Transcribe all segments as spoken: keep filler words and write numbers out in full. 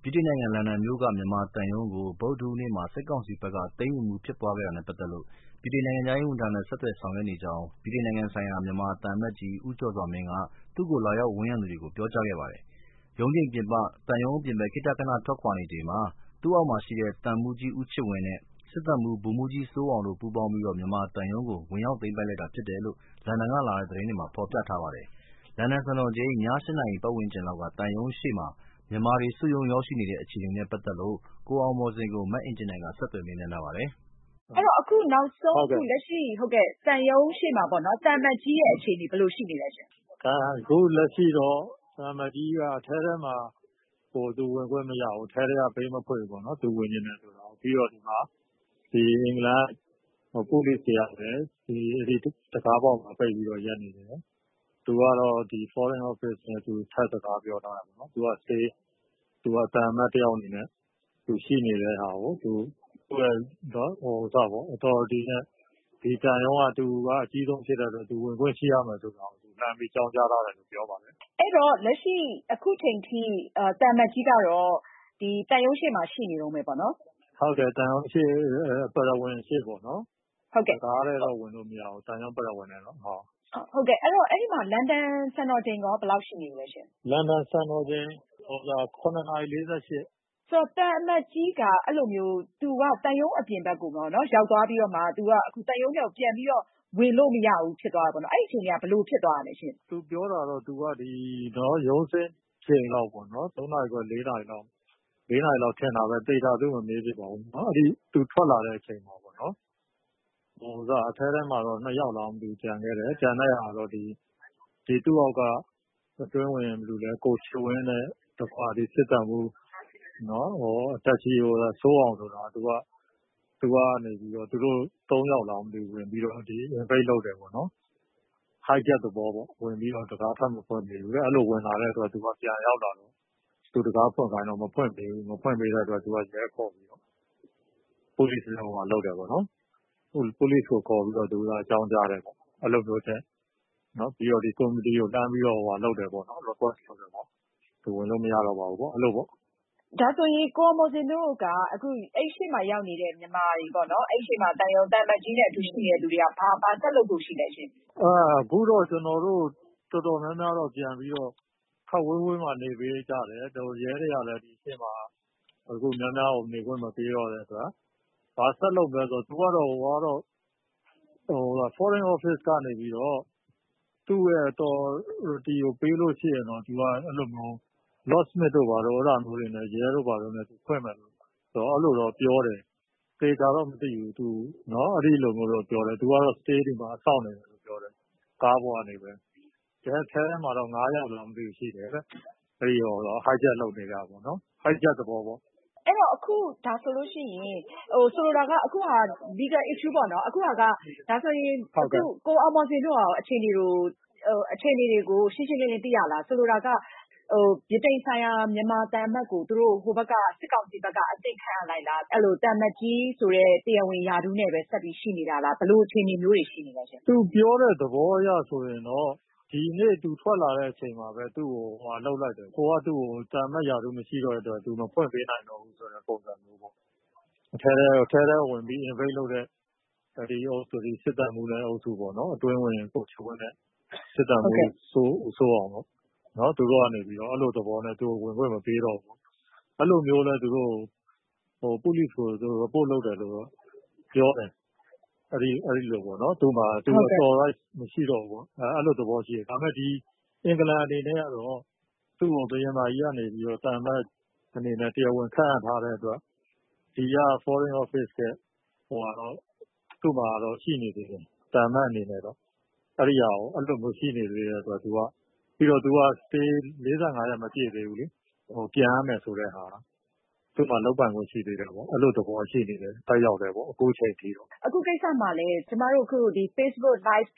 ဗြိတိန်နိုင်ငံလန်ဒန်မြို့ကမြန်မာသံရုံးကိုဗုဒ္ဓဟူးနေ့မှာစစ်ကောင်စီဘက်ကသိမ်းယူမှုဖြစ်ပွားခဲ့တာနဲ့ပတ်သက်လို့ဗြိတိန်နိုင်ငံခြားရေးဝန်ကြီးဌာနနဲ့ဆက်သွယ်ဆောင်ရွက်နေကြောင်းဗြိတိန်နိုင်ငံဆိုင်ရာမြန်မာသံအမတ်ကြီးဦးကျော်စွာမင်းကသူ့ကိုလာရောက်ဝန်ရံသူတွေကိုပြောကြားခဲ့ပါတယ်။ရုံးချိန်ပြင်ပသံရုံးအပြင်ဘက်ခေတ္တခဏထွက်ခွာနေချိန်မှာသူ့အောက်မှာရှိတဲ့သံမှူးကြီးဦးချစ်ဝင်းနဲ့စစ်သံမှူးဗိုလ်မှူးကြီးစိုးအောင်တို့ပူးပေါင်းပြီးမြန်မာသံရုံးကိုဝင်ရောက်သိမ်းပိုက်လိုက်တာဖြစ်တယ်လို့လန်ဒန်ကလာတဲ့သတင်းတွေမှာဖော်ပြထားပါတယ်။လန်ဒန်စံတော်ချိန်ည ၈ နာရီပတ်ဝန်းကျင်လောက်ကသံရုံးရှေ့မှာမြန်မာတွေစုရုံးရောက်ရှိနေတဲ့အခြေအနေနဲ့ပတ်သက်လို့ကိုအောင်မော်ဇင်ကိုမအင်ကြင်းနိုင်ကဆက်သွယ်မေးမြန်းထားပါတယ်။အဲ့တော့အခုနောက်ဆုံးအခုလက်ရှိဟုတ်ကဲ့သံရုံးရှေ့မှာပေါ့နော်သံအမတ်ကြီးရဲ့အခြေအနေဘယ်လိုရှိနေလဲရှင်။အခုလက်ရှိတော့သံအမတ်ကြီးကအထဲထဲမှာဟိုသူဝင်ခွင့်မရဘူး။ထဲထဲကဘေးမဖွင့်ဘူးပေါ့နော်။သူဝင်နေတယ်ဆိုတော့ပြီးတော့ဒီမှာဒီအင်္ဂလန်ပိုလစ်တွေကလည်းဒီဒီတကားပေါက်မှာပိတ်ပြီးတော့ရက်နေတယ်။သူကတော့ဒီ Foreign Office နဲ့သူထပ်စကားပြောထားတယ်ပေါ့နော်။သူက stay သူကသံအမတ်တယောက်အနေနဲ့သူရှိနေတဲ့ဟာကိုသူသူ့ရဲ့တော့ဟိုစပေါ့ authority နဲ့ဒီတန်ရုံးကသူကအကြီးဆုံးဖြစ်တဲ့အတွက်သူဝင်ခွင့်ရှိရမယ်ဆိုတာကိုသူလမ်းပြီးကြောင်းကြားထားတယ်လို့ပြောပါတယ်။အဲ့တော့လက်ရှိအခုချိန်ထိတန်အမတ်ကြီးကတော့ဒီတန်ရုံးရှိမှာရှိနေတော့မယ်ပေါ့နော်။ဟုတ်တယ်တန်ရုံးရှိပရဝင်ရှိပေါ့နော်။ဟုတ်ကဲ့ဒါလည်းတော့ဝင်လို့မရဘူးတန်ရုံးပရဝင်နဲ့တော့ဟုတ်ဟုတ်ကဲ့အဲ့တော့အဲ့ဒီမှာလန်ဒန်စံတော်ချိန်ကဘယ်လောက်ရှိနေလဲရှင်လန်ဒန်စံတော်ချိန်ဟိုကခုနှစ်နာရီလေးဆယ့်ရှစ်ဆိုတော့တန်အမတ်ကြီးကအဲ့လိုမျိုးသူကတန်ရုံးအပြင်ဘက်ကိုပေါ့နော်ရောက်သွားပြီးတော့မှသူကအခုတန်ရုံးကိုပြန်ပြီးတော့ဝင်လို့မရဘူးဖြစ်သွားတာပေါ့နော်အဲ့ဒီအချိန်ကဘယ်လိုဖြစ်သွားတာလဲရှင်သူပြောတာတော့သူကဒီတော့ရုံးစင်းချိန်လောက်ပေါ့နော်သုံးနာရီခွဲလေးနာရီလောက်လေးနာရီလောက်ထင်တာပဲတိတ်တာသူမမေးဖြစ်ပါဘူးနော်အဲ့ဒီသူထွက်လာတဲ့အချိန်မှာပေါ့နော်ဟိုကအထဲထဲမှာတော့နှစ်ယောက်လောက်သူကြံခဲ့တယ်ကြံတဲ့ဟာတော့ဒီဒီသူ့အောက်ကအတွင်းဝင်ဘယ်လိုလဲကိုချဝင်းနဲ့တခွာဒီစစ်တမ်းမှုနော်ဟိုတက်ချီဟိုစိုးအောင်ဆိုတာသူကသူကနေပြီးတော့သူတို့သုံးယောက်လောက်မသိဝင်ပြီးတော့ဒီ invade လုပ်တယ်ပေါ့နော် hijack သဘောပေါ့ဝင်ပြီးတော့တကားထပ်မဖွင့်ပေးဘူးလေအဲ့လိုဝင်လာတဲ့အတွက်သူကပြန်ရောက်လာတော့သူတကားဖွင့်ခိုင်းတော့မဖွင့်ပေးဘူးမဖွင့်ပေးတဲ့အတွက်သူကရဲခေါ်ပြီးတော့ police လောက်မှာလုပ်တယ်ပေါ့နော် police ကိုခေါ်ပြီးတော့သူကအကြောင်းကြားတယ်ပေါ့အဲ့လိုမျိုးတဲ့နော်ပြီးတော့ဒီ committee ကိုတန်းပြီးတော့ဟိုလုပ်တယ်ပေါ့နော် request လုပ်တယ်ပေါ့သူဝင်လို့မရတော့ပါဘူးပေါ့အဲ့လိုပေါ့ဒါဆိုရင်ကိုမော်စင်တို့ကအခုအဲ့ရှိမှရောက်နေတဲ့မြန်မာတွေပေါ့နော်အဲ့ရှိမှတန်ရုံတန်မတ်ကြီးနဲ့အတူရှိနေတဲ့သူတွေကဘာဘာဆက်လုပ်ဖို့ရှိလဲရှင်အာအခုတော့ကျွန်တော်တို့တော်တော်များများတော့ပြန်ပြီးတော့ခက်ဝေးဝေးမှနေပေးကြတယ်တော်ရဲတွေကလည်းဒီရှင်းမှာအခုများများကိုနေခွင့်မပေးတော့တဲ့အတွက်ဘာဆက်လုပ်လဲဆိုတော့သူကတော့ဟိုကတော့ဟို foreign office ကနေပြီးတော့သူ့ရဲ့တော်ဒီကိုပေးလို့ရှိရင်တော့သူကအဲ့လိုမျိုး lost smith တို့ဘာလို့အဲ့ဒါမျိုးတွေနဲ့ရဲတို့ဘာလို့နဲ့သူဖွင့်မယ်လို့ဆိုတော့အဲ့လိုတော့ပြောတယ်တေချာတော့မသိဘူးသူနော်အဲ့ဒီလိုမျိုးတော့ပြောတယ်သူကတော့ stay ဒီမှာစောင့်နေတယ်လို့ပြောတယ်ကားပေါ်ကနေပဲကျဲထဲမှာတော့ငါးယောက်လောက်မသိဘူးရှိတယ်တဲ့အဲ့ဒီတော့ hijack လုပ်နေကြပါဘောနော် hijack သဘောပေါ့အဲ့တော့အခုဒါဆိုလို့ရှိရင်ဟိုဆိုလိုတာကအခုဟာ legal issue ပေါ့နော်အခုဟာကဒါဆိုရင်အခုကိုအောင်မော်စင်တို့ရောအခြေအနေကိုဟိုအခြေအနေတွေကိုရှင်းရှင်းလင်းလင်းသိရလားဆိုလိုတာကဟိုဗြိတိန်ဆိုင်ရာမြန်မာတန်အမတ်ကိုသူတို့ဟိုဘက်ကစစ်ကောင်စီဘက်ကအသိခံရလိုက်လားအဲ့လိုတန်အမတ်ကြီးဆိုတဲ့တရားဝင်ယာတူးနဲ့ပဲဆက်ပြီးရှိနေတာလားဘယ်လိုအခြေအနေမျိုးတွေရှိနေလဲရှင်သူပြောတဲ့သဘောအရဆိုရင်တော့ဒီနေ့သူထွက်လာတဲ့အချိန်မှာပဲသူ့ကိုဟိုလှုပ်လိုက်တယ်ကိုကသူ့ကိုတန်မတ်ယာတူးမရှိတော့တဲ့အတွက်သူမဖွင့်ပေးနိုင်တော့ဘူးဆိုတဲ့ပုံစံမျိုးပေါ့အထဲထဲအထဲထဲဝင်ပြီး invade လုပ်တဲ့ဒီအုပ်စုဒီစစ်တပ်မှုနဲ့အုပ်စုပေါ့နော်အတွင်းဝင်ကိုချဝင်းနဲ့စစ်တပ်မှုဆိုးဆိုးအောင်ပေါ့နော်သူတို့ကနေပြီးတော့အဲ့လိုသဘောနဲ့သူဝင်ခွင့်မပေးတော့ဘူးအဲ့လိုမျိုးလဲသူတို့ဟို police ကိုသူ report လုပ်တယ်လို့ပြောတယ်အဲ့ဒီအဲ့ဒီလိုပေါ့နော်သူမှသူ authorize မရှိတော့ဘူးပေါ့အဲ့လိုသဘောရှိတယ်ဒါပေမဲ့ဒီအင်္ဂလန်အနေနဲ့ကတော့သူ့ကိုဘယင်မာကြီးကနေပြီးတော့တန်မတ်အနေနဲ့တရားဝင်ခန့်အပ်ထားတဲ့အတွက်ဒီက foreign office ကဟိုကတော့သူ့မှာတော့ရှိနေသေးတယ်တန်မတ်အနေနဲ့တော့အဲ့ဒီဟာကိုအဲ့လိုမျိုးရှိနေသေးတယ်ဆိုတော့သူကပြီးတော့သူက stay လေးဆယ့်ငါးရက်မပြည့်သေးဘူးလေဟိုပြန်ရမယ်ဆိုတဲ့ဟာသူ့မှာလောက်ပံ့ကိုရှိသေးတယ်ပေါ့အဲ့လိုသဘောရှိနေတယ်တိုက်ရောက်တယ်ပေါ့အခုချိန်ထိတော့အခုကိစ္စမှာလည်းကျမတို့အခုဒီ Facebook live တို့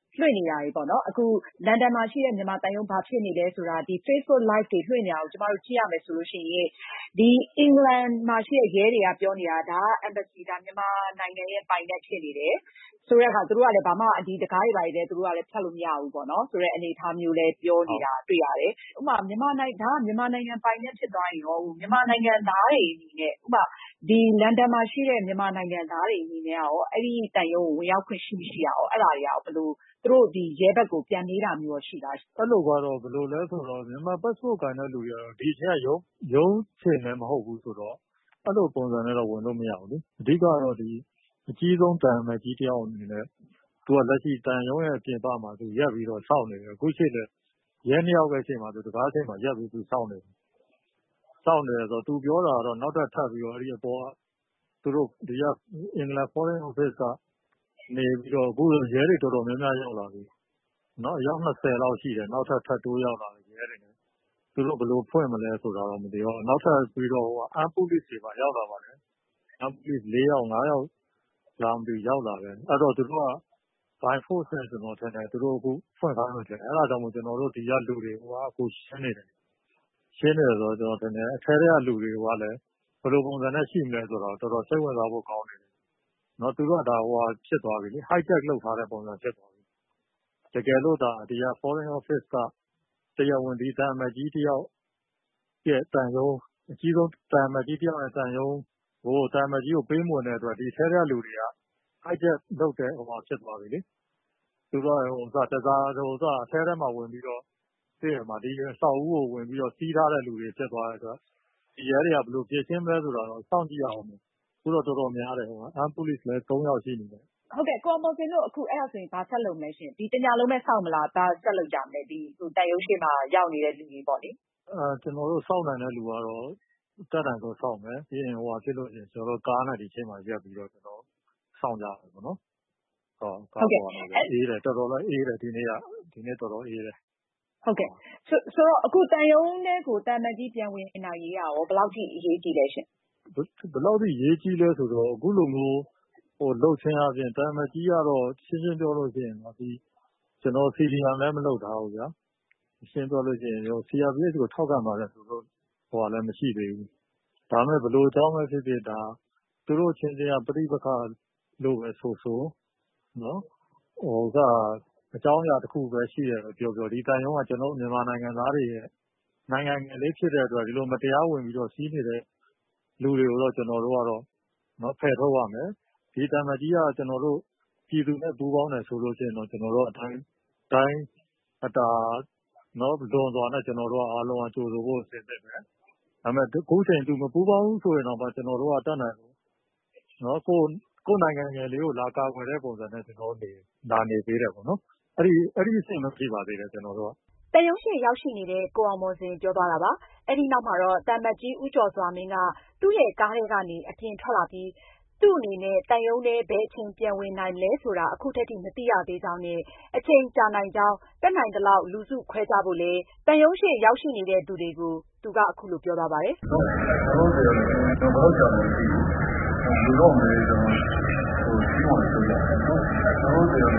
လွှင့်နေတာတွေပေါ့နော်အခုလန်ဒန်မှာရှိတဲ့မြန်မာတန်ယုံဘာဖြစ်နေလဲဆိုတာဒီ Facebook Live တွေလွှင့်နေတာကိုကျမတို့ကြည့်ရမယ်ဆိုလို့ရှိရင်ဒီအင်္ဂလန်မှာရှိတဲ့ရဲတွေကပြောနေတာဒါက embassy ဒါမြန်မာနိုင်ငံရဲ့ပိုင်တဲ့ဖြစ်နေတယ်ဆိုတဲ့အခါသူတို့ကလည်းဘာမှဒီတကားတွေပါတွေလည်းသူတို့ကလည်းဖြတ်လို့မရဘူးပေါ့နော်ဆိုတဲ့အနေအထားမျိုးလည်းပြောနေတာတွေ့ရတယ်ဥပမာမြန်မာနိုင်ငံဒါကမြန်မာနိုင်ငံပိုင်တဲ့ဖြစ်သွားရင်ရောမြန်မာနိုင်ငံသားတွေအနေနဲ့ဥပမာဒီလန်ဒန်မှာရှိတဲ့မြန်မာနိုင်ငံသားတွေအနေနဲ့ရောအဲ့ဒီတန်ယုံကိုဝင်ရောက်ခွင့်ရှိမရှိရအောင်အဲ့ဒါတွေကဘယ်လိုသူတို့ဒီရဲဘက်ကိုပြန်နေတာမျိုးရှိလားအဲ့လိုကတော့ဘယ်လိုလဲဆိုတော့မြန်မာ passport ကိုင်တဲ့လူတွေကတော့ဒီထက်ရုံးရုံးချင်လည်းမဟုတ်ဘူးဆိုတော့အဲ့လိုပုံစံနဲ့တော့ဝင်လို့မရဘူးလေအဓိကတော့ဒီအကြီးဆုံးတန်မဲ့ကြီးတယောက်အနေနဲ့သူကလက်ရှိတန်ရုံးရဲ့ပြင်ပမှာသူရက်ပြီးတော့စောင့်နေတယ်အခုရှိတယ်ရဲနှစ်ယောက်ပဲချိန်မှာသူတကားချိန်မှာရက်ပြီးသူစောင့်နေတယ်စောင့်နေတယ်ဆိုတော့သူပြောတာတော့နောက်ထပ်ထပ်ပြီးတော့အဲ့ဒီအပေါ်ကသူတို့ဒီကအင်္ဂလန် foreign office ကနေပြီးတော့အခုရဲတွေတော်တော်များများရောက်လာပြီနော်အယောက်၂၀လောက်ရှိတယ်နောက်ထပ်ထပ်တိုးရောက်လာတယ်ရဲတွေနဲ့သူတို့ဘယ်လိုဖွင့်မလဲဆိုတာတော့မသိဘူးနောက်ထပ်ပြီးတော့ဟိုအမ်ပူလစ်တွေပါရောက်လာပါတယ်အမ်ပူလစ်၄ယောက်၅ယောက်လာမပြီးရောက်လာတယ်အဲ့တော့သူတို့က by force နဲ့ကျွန်တော်ထင်တယ်သူတို့အခုဖွင့်ထားလို့တယ်အဲ့ဒါကြောင့်မို့ကျွန်တော်တို့ဒီကလူတွေဟိုကအခုရှင်းနေတယ်ရှင်းနေတယ်ဆိုတော့ကျွန်တော်ထင်တယ်အထဲထဲကလူတွေကလည်းဘယ်လိုပုံစံနဲ့ရှိမလဲဆိုတော့တော်တော်စိတ်ဝင်စားဖို့ကောင်းတယ်နော်သူတို့ကဒါဟိုဖြစ်သွားပြီလေ high tech လောက်ထားတဲ့ပုံစံဖြစ်သွားပြီတကယ်လို့ဒါဒီက foreign office ကတရားဝင်ဒီတန်အမတ်ကြီးတယောက်ရဲ့တန်ရုံးအကြီးဆုံးတန်အမတ်ကြီးတယောက်ရဲ့တန်ရုံးဟိုတန်အမတ်ကြီးကိုပေးမဝင်တဲ့အတွက်ဒီထဲထဲလူတွေက high tech လောက်တဲ့ဟိုဖြစ်သွားပြီလေသူတို့ဟိုစတစားဟိုစအထဲထဲမှာဝင်ပြီးတော့သိရမှာဒီဆောက်ဦးကိုဝင်ပြီးတော့စီးထားတဲ့လူတွေဖြစ်သွားတဲ့အတွက်ဒီရဲတွေကဘယ်လိုပြင်ရှင်းမလဲဆိုတော့စောင့်ကြည့်ရအောင်ခုတော့တော်တော်များတယ်ဟိုအမ်ပူလစ်လည်း၃ယောက်ရှိနေတယ်ဟုတ်ကဲ့ကိုမော်စင်တို့အခုအဲ့ဒါဆိုရင်ဘာဆက်လုပ်မလဲရှင်ဒီတညာလုံးပဲစောင့်မလားဒါဆက်လုပ်ကြမလဲဒီဟိုတန်ရုံးရှိမှာရောက်နေတဲ့လူတွေပေါ့လေအဲကျွန်တော်တို့စောင့်နိုင်တဲ့လူကတော့တက်တန်ဆိုစောင့်မယ်ပြီးရင်ဟိုဟာဖြစ်လို့ရှိရင်ကျွန်တော်တို့ကားနဲ့ဒီချိန်မှာရက်ပြီးတော့ကျွန်တော်စောင့်ကြတယ်ပေါ့နော်ဟုတ်ကားပေါ်မှာအေးတယ်တော်တော်လေးအေးတယ်ဒီနေ့ကဒီနေ့တော်တော်အေးတယ်ဟုတ်ကဲ့ဆိုဆိုတော့အခုတန်ရုံးနဲ့ကိုတန်မကြီးပြန်ဝင်နိုင်ရေးရောဘယ်လောက်ထိအရေးကြီးလဲရှင်ဘယ်လောက်ထိရေးကြီးလဲဆိုတော့အခုလိုမျိုးဟိုလှုပ်ချင်းအပြင်တန်မကြီးကတော့ရှင်းရှင်းပြောလို့ရှိရင်တော့ဒီကျွန်တော်စီဒီအမ်လည်းမလုပ်ထားဘူးဗျာရှင်းပြောလို့ရှိရင်ရော စီ အာർ ပီ အက်စ် ကိုထောက်ခံပါတယ်ဆိုတော့ဟိုလည်းမရှိသေးဘူးဒါမဲ့ဘယ်လိုအကြောင်းပဲဖြစ်ဖြစ်ဒါသူတို့ချင်းချင်းကပဋိပက္ခလို့ပဲဆိုဆိုနော်ဟိုကအကြောင်းအရာတစ်ခုပဲရှိတယ်လို့ပြောပြောဒီတန်ရုံးကကျွန်တော်မြန်မာနိုင်ငံသားတွေရဲ့နိုင်ငံငယ်လေးဖြစ်တဲ့အတွက်ဒီလိုမတရားဝင်ပြီးတော့စီးနေတဲ့လူတွေကိုတော့ကျွန်တော်တို့ကတော့နော်ဖယ်ထုတ်ရမယ်ဒီတန်မကြီးကကျွန်တော်တို့ပြည်သူနဲ့ပူးပေါင်းတယ်ဆိုလို့ရှိရင်တော့ကျွန်တော်တို့အတိုင်းတိုင်းအတာနော်လွန်စွာနဲ့ကျွန်တော်တို့အားလုံးအကျိုးဆိုဖို့အစီအစဉ်ပဲဒါပေမဲ့ခုချိန်သူမပူးပေါင်းဘူးဆိုရင်တော့ကျွန်တော်တို့ကတတ်နိုင်လို့နော်ကိုကိုနိုင်ငံငယ်လေးကိုလာကာကွယ်တဲ့ပုံစံနဲ့ကျွန်တော်နေလာနေပေးတယ်ပေါ့နော်အဲ့ဒီအဲ့ဒီအဆင့်မဖြစ်ပါသေးတယ်ကျွန်တော်တို့တန်ရုံးရှိရောက်ရှိနေတဲ့ကိုအောင်မော်စင်ပြောသွားတာပါအဲ့ဒီနောက်မှာတော့တန်မတ်ကြီးဦးကျော်စွာမင်းကသူ့ရဲ့ကားထဲကနေအပြင်ထွက်လာပြီးသူ့အနေနဲ့တန်ရုံးထဲဘယ်အချိန်ပြန်ဝင်နိုင်လဲဆိုတာအခုထက်ထိမသိရသေးကြောင်းနဲ့အချိန်ကြာနိုင်ကြောင်းတက်နိုင်သလောက်လူစုခွဲကြဖို့လေတန်ရုံးရှိရောက်ရှိနေတဲ့သူတွေကိုသူကအခုလိုပြောသွားပါတယ်ဟုတ်တယ်ကျွန်တော်တို့ကျွန်တော်တို့ဒီလိုမျိုးကျွန်တော်ဟိုဒီမှာဆိုရအောင်နော်ကျွန်တော်တို့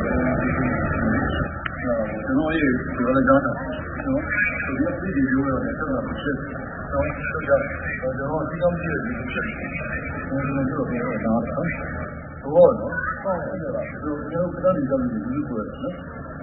ကျွန်တော်ရေးပြောလိုက်တော့နော်ဒီဒီလိုမျိုးနဲ့ဆက်လာဖြစ်တော့ဆက်ကြတော့ကျွန်တော်ဒီကောင်ကြီးတွေဖြစ်ကျွန်တော်တို့ပြောတာတော့ဘောနော်ဟုတ်တယ်လားကျွန်တော်တို့ကတော့ဒီလိုမျိုးလူတွေနော်